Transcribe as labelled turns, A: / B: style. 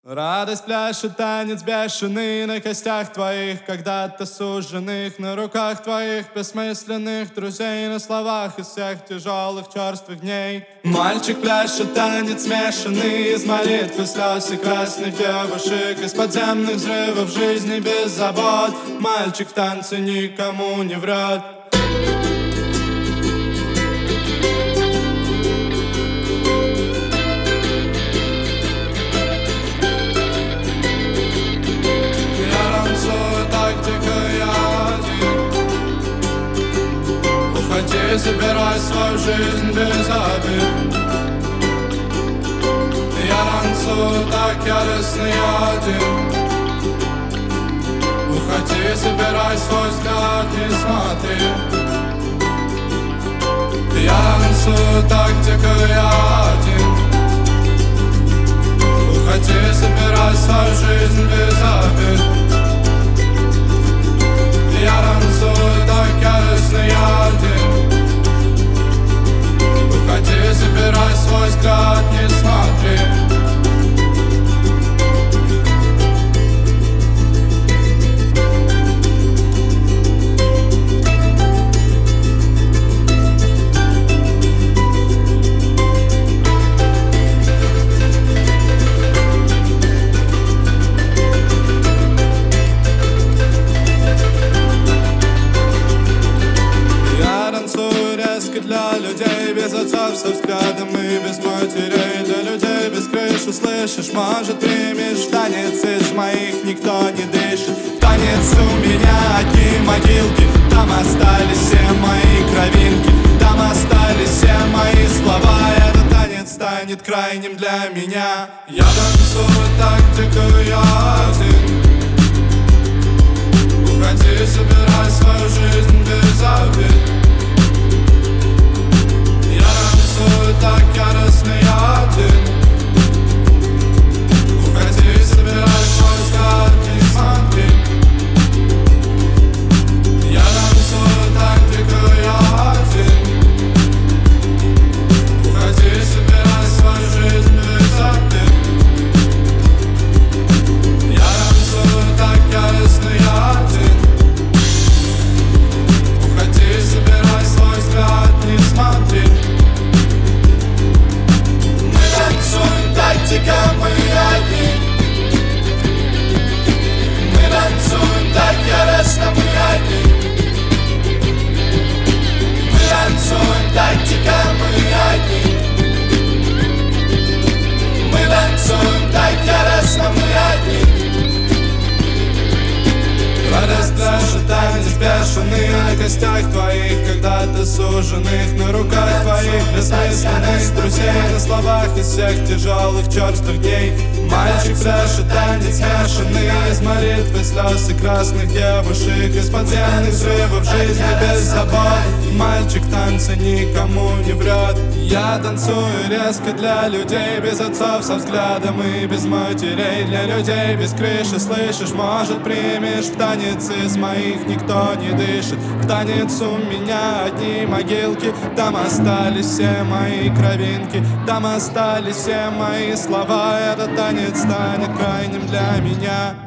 A: Радость пляшет, танец бешеный на костях твоих, когда-то суженных, на руках твоих бессмысленных друзей, на словах из всех тяжелых черствых дней. Мальчик пляшет, танец смешанный из молитв и слез и красных девушек, из подземных взрывов жизни без забот. Мальчик в танце никому не врет. Уходи, забирай свою жизнь без обид. Я танцую так яростно, я один. Уходи, забирай свой взгляд, не смотри. Я танцую так дико, я один. Уходи, забирай свою жизнь без обид. Я танцую так яростно, я один. Уходи, забирай свой взгляд, не смотри. Для людей без отцов со взглядом и без матерей, для людей без крыши, слышишь, может, примешь в танец из моих никто не дышит. В танец у меня одни могилки, там остались все мои кровинки, там остались все мои слова. Этот танец станет крайним для меня. Я танцую так дико, я один. Уходи, собирай свою жизнь без обид. Так яростно, я один. Уходи, собирай свой взгляд, не смотри. Я танцую так дико, я один. Уходи, собирай свою жизнь без обид. Я танцую так яростно, я один. Уходи, собирай свой взгляд, не смотри. Мы одни. Мы танцуем так яростно, мы одни. Мы танцуем так дико, мы одни. Мы танцуем так яростно, мы одни. Радость пляшет, танец бешеный на костях твоих, когда-то суженных, на руках твоих бессмысленных друзей, на словах из всех тяжелых черствых дней. Мальчик пляшет, танец смешанный из молитв и слез и красных девушек, из подземных взрывов жизни без забот. Мальчик в танце никому не врет. Я танцую резко для людей без отцов со взглядом и без матерей, для людей без крыши, слышишь, может, примешь в танец из моих никто не дышит. В танец у меня одни могилки, там остались все мои кровинки, там остались все мои слова. Этот танец станет крайним для меня.